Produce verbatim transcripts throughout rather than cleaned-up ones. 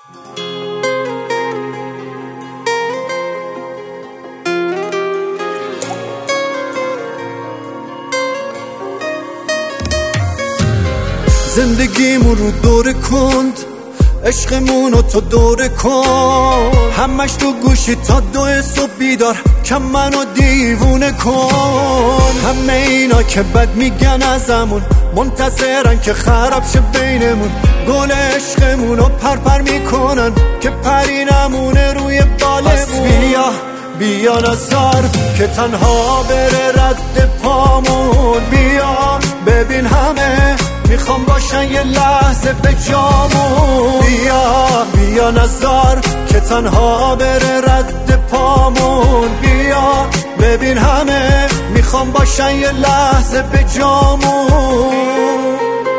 زندگیمون رو دور کند، عشقمونو تو دوره کن، همش تو گوشی تا دو صبح بیدار، کم منو دیوونه کن. همه اینا که بد میگن ازمون، منتظرن که خراب شه بینمون، گل عشقمونو پرپر میکنن که پری نمونه روی بالمون. پس بیا بیا نزار که تنها بره رد پامون، بیا ببین همه میخوام باشن یه لحظه به جامون. بیا بیا نزار که تنها بره رد پامون، بیا ببین همه میخوام باشن یه لحظه به جامون.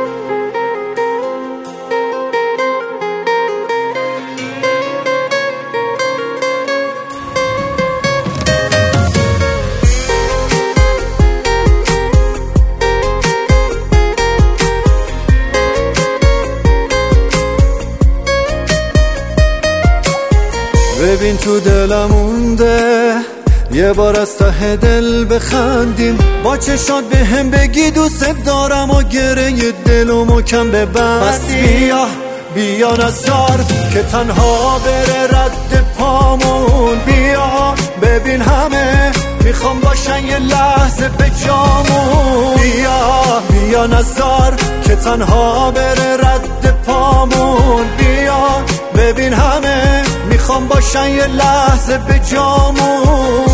ببین تو دلم مونده یه بار از ته دل بخندیم، با چشات به هم بگی دوست دارم و گره یه دلو محکم ببندیم. پس بیا بیا نزار که تنها بره رد پامون، بیا ببین همه میخوام باشن یه لحظه به جامون. بیا بیا نزار که تنها بره رد پامون، بیا ببین همه میخوام باشن یه لحظه به جامون.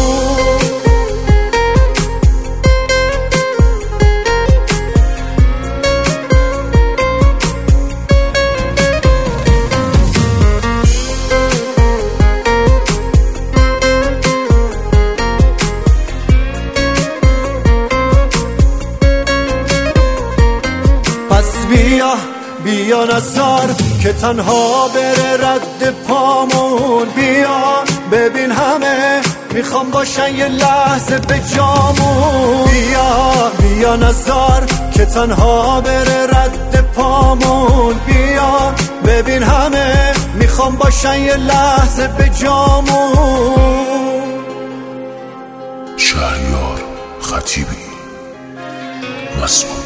پس بیا بیا نزار که تنها بره رد پامون، بیا ببین همه میخوام باشن یه لحظه به جامون. بیا بیا نزار که تنها بره رد پامون، بیا ببین همه میخوام باشن یه لحظه به جامون. شهریار خطیبی مسئول